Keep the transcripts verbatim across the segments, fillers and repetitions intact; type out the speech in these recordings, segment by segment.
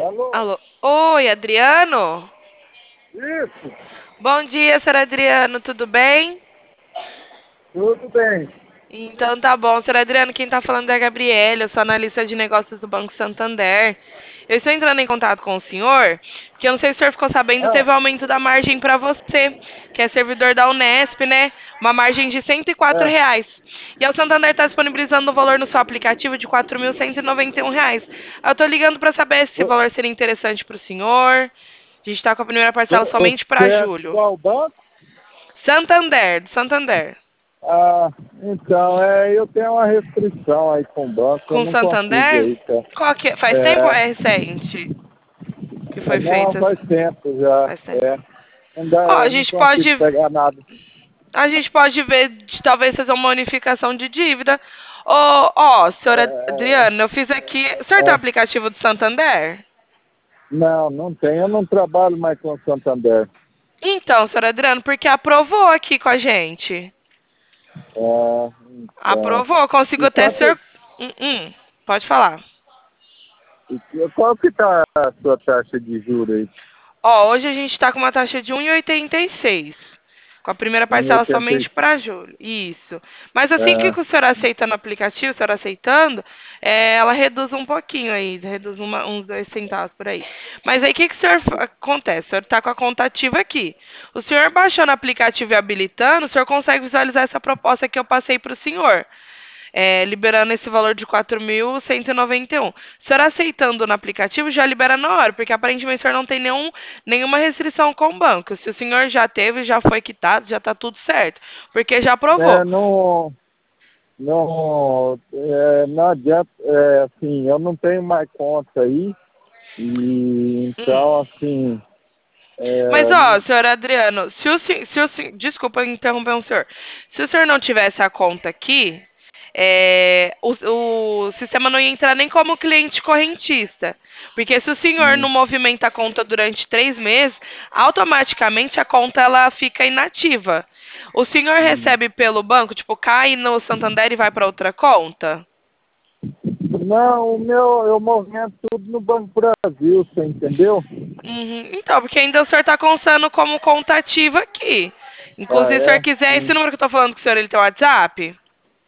Alô? Alô? Oi, Adriano? Isso, Bom dia, senhor Adriano, tudo bem? tudo bem. Então tá bom, senhor Adriano, quem tá falando é a Gabriela, eu sou analista de negócios do Banco Santander. Eu estou entrando em contato com o senhor, porque eu não sei se o senhor ficou sabendo, Ah, teve aumento da margem para você, que é servidor da Unesp, né? Uma margem de cento e quatro é. reais. E o Santander está disponibilizando o valor no seu aplicativo de quatro mil cento e noventa e um reais. Eu tô ligando para saber se esse Vo- valor seria interessante para o senhor. A gente está com a primeira parcela vo- somente Você para é de julho. qual banco? Santander, do Santander. Ah, então, é, eu tenho uma restrição aí com o banco, eu Com não consigo Santander? aí, tá? Qual que é? Faz tempo ou É, é recente que é, foi não, feita? faz essa- tempo já, Faz tempo. é. Não dá, Ó, a eu não gente consigo pode, pegar nada. a gente pode ver de talvez fazer uma unificação de dívida. Ó, ó, senhora É, Adriana, eu fiz aqui. O senhor tem o é, aplicativo do Santander? não, não tem, eu não trabalho mais com o Santander. Então, senhora Adriana, porque aprovou aqui com a gente. É, então, Aprovou, consigo e até quanto, ser. Hum, hum, pode falar. e qual que tá a sua taxa de juros aí? Ó, hoje a gente está com uma taxa de um vírgula oitenta e seis. Com a primeira Em parcela oitenta somente e para julho. Isso. Mas assim que É, o senhor aceita no aplicativo, o senhor aceitando, é, ela reduz um pouquinho aí, reduz uma- uns dois centavos por aí. Mas aí o que, que o senhor fa- acontece? O senhor está com a conta ativa aqui. O senhor baixando o aplicativo e habilitando, o senhor consegue visualizar essa proposta que eu passei para o senhor, é, liberando esse valor de quatro mil cento e noventa e um. O senhor aceitando no aplicativo já libera na hora, porque aparentemente o senhor não tem nenhum, nenhuma restrição com o banco. Se o senhor já teve, já foi quitado, já está tudo certo, porque já aprovou. é, não, não, é, não adianta, é, assim, eu não tenho mais conta aí, e Hum. então, assim, Mas, é, ó, não- senhor Adriano, se o, se, se o, se- desculpa interromper o senhor. Se o senhor não tivesse a conta aqui, é, o, o sistema não ia entrar nem como cliente correntista. Porque se o senhor hum, não movimenta a conta durante três meses, automaticamente a conta ela fica inativa. O senhor hum. recebe pelo banco, tipo, cai no Santander e vai para outra conta? Não, o meu, eu movimento tudo no Banco Brasil, você entendeu? Uhum. Então, porque ainda o senhor está constando como conta ativa aqui. Ah, Inclusive, se o senhor é? quiser, esse Hum, número que eu tô falando com o senhor, ele tem WhatsApp?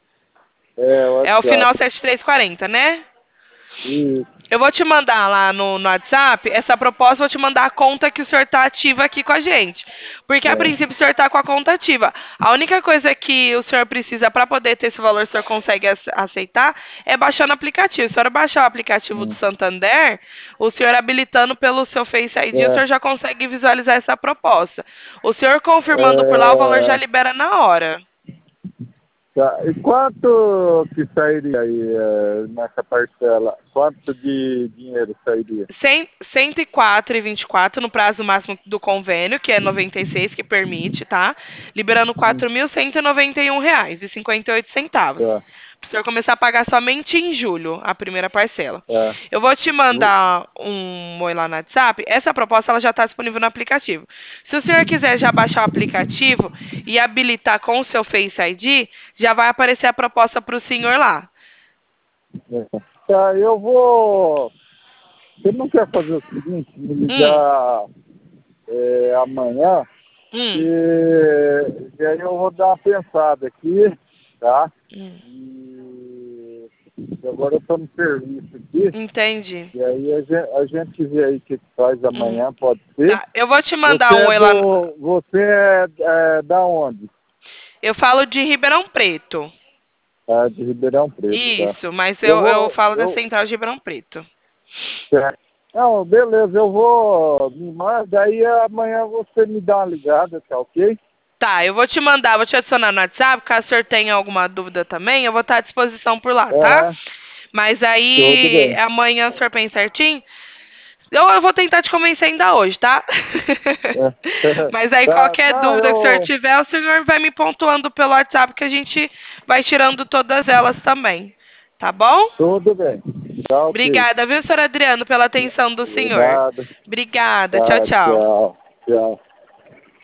É, É o final WhatsApp. setenta e três quarenta, né? Isso, Eu vou te mandar lá no, no WhatsApp essa proposta, vou te mandar a conta que o senhor está ativa aqui com a gente. Porque a é, princípio o senhor está com a conta ativa. A única coisa que o senhor precisa para poder ter esse valor, o senhor consegue ace- aceitar, é baixar no aplicativo. Se o senhor baixar o aplicativo do hum, Santander, o senhor habilitando pelo seu Face I D, o é, senhor já consegue visualizar essa proposta. O senhor confirmando por lá, o valor já é, libera na hora. tá. E quanto que sairia aí é, nessa parcela? Quanto de dinheiro sairia? cem, cento e quatro e vinte e quatro no prazo máximo do convênio, que é noventa e seis, que permite, tá? Liberando Hum, quatro mil cento e noventa e um reais e cinquenta e oito centavos. tá, Para o senhor começar a pagar somente em julho, a primeira parcela. tá. Eu vou te mandar um oi lá no WhatsApp. Essa proposta ela já está disponível no aplicativo. Se o senhor quiser já baixar o aplicativo e habilitar com o seu Face I D, já vai aparecer a proposta para o senhor lá. É. Tá, eu vou. Você não quer fazer o seguinte, me Hum, ligar é, amanhã, e, hum, e aí eu vou dar uma pensada aqui, tá? hum. E agora eu estou no serviço aqui, Entendi. e aí a gente, a gente vê aí o que que faz Uhum. amanhã, pode ser. Tá, eu vou te Você mandar um é oi lá. no- do. Você é, é da onde? Eu falo de Ribeirão Preto. É de Ribeirão Preto, tá? Isso, mas Eu eu, eu vou. falo da Eu, central de Ribeirão Preto. é. Não, beleza, eu vou me manda, daí amanhã você me dá uma ligada, tá ok? Tá, eu vou te mandar, vou te adicionar no WhatsApp, caso o senhor tenha alguma dúvida também, eu vou estar à disposição por lá, tá? É, Mas tudo aí, bem. amanhã o senhor pensa certinho? Eu, eu vou tentar te convencer ainda hoje, tá? É. Mas aí, Tá, qualquer não, dúvida que o senhor eu. tiver, o senhor vai me pontuando pelo WhatsApp que a gente vai tirando todas elas também. Tá bom? Tudo bem. Tá ok. Obrigada, viu, senhor Adriano, pela atenção do De senhor. nada. Obrigada. Tchau, Tá, tchau. tchau. Tchau.